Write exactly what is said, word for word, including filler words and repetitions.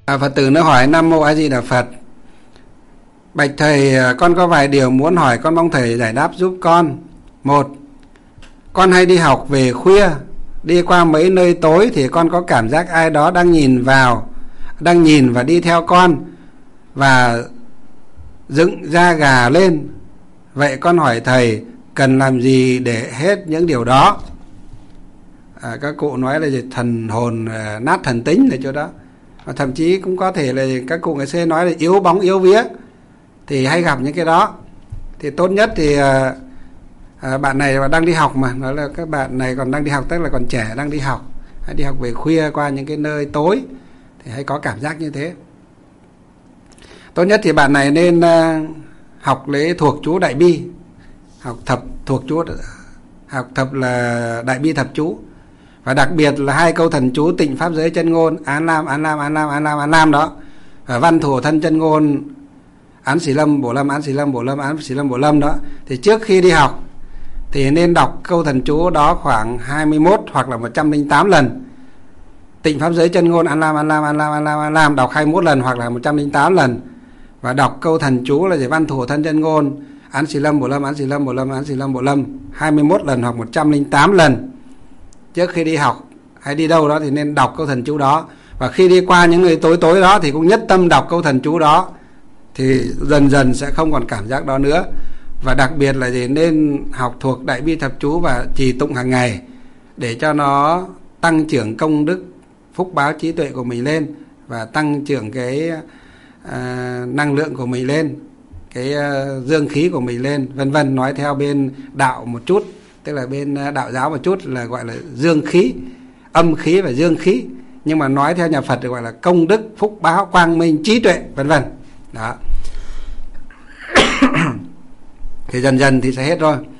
À, Phật tử nó hỏi: Nam Mô A Di Đà Phật. Bạch thầy, con có vài điều muốn hỏi, con mong thầy giải đáp giúp con. Một, con hay đi học về khuya, đi qua mấy nơi tối thì con có cảm giác ai đó đang nhìn vào, đang nhìn và đi theo con, và dựng da gà lên. Vậy con hỏi thầy cần làm gì để hết những điều đó? À, các cụ nói là gì? Thần hồn uh, nát thần tính ở chỗ đó. Và thậm chí cũng có thể là các cụ ngày xưa nói là yếu bóng yếu vía, thì hay gặp những cái đó. Thì tốt nhất thì uh, uh, bạn này đang đi học mà, nói là các bạn này còn đang đi học, tức là còn trẻ đang đi học, hay đi học về khuya qua những cái nơi tối thì hay có cảm giác như thế. Tốt nhất thì bạn này nên uh, học lấy thuộc chú Đại Bi, học thập thuộc chú, học thập là Đại Bi thập chú, và đặc biệt là hai câu thần chú Tịnh Pháp Giới Chân Ngôn Án Lam Án Lam Án Lam Án Lam Án Lam đó, và Văn Thủ Thân Chân Ngôn Án Xỉ Lâm Bổ Lâm Án Xỉ Lâm Bổ Lâm Án Xỉ Lâm Bổ Lâm đó. Thì trước khi đi học thì nên đọc câu thần chú đó khoảng hai mươi mốt hoặc là một trăm lẻ tám lần. Tịnh Pháp Giới Chân Ngôn Án Lam Án Lam Án Lam Án Lam Án Lam đọc hai mươi mốt lần hoặc là một trăm lẻ tám lần, và đọc câu thần chú là gì? Văn Thủ Thân Chân Ngôn Án Xỉ Lâm Bổ Lâm Án Xỉ Lâm Bổ Lâm Án Xỉ Lâm Bổ Lâm hai mươi mốt lần hoặc một trăm lẻ tám lần. Trước khi đi học hay đi đâu đó thì nên đọc câu thần chú đó, và khi đi qua những người tối tối đó thì cũng nhất tâm đọc câu thần chú đó, thì dần dần sẽ không còn cảm giác đó nữa. Và đặc biệt là gì? Nên học thuộc Đại Bi thập chú và trì tụng hàng ngày để cho nó tăng trưởng công đức, phúc báo, trí tuệ của mình lên, và tăng trưởng cái uh, năng lượng của mình lên, cái uh, dương khí của mình lên, vân vân. Nói theo bên đạo một chút, tức là bên uh, đạo giáo một chút là gọi là dương khí, âm khí và dương khí. Nhưng mà nói theo nhà Phật thì gọi là công đức, phúc báo, quang minh, trí tuệ, vân vân. Đó. Thì dần dần thì sẽ hết rồi.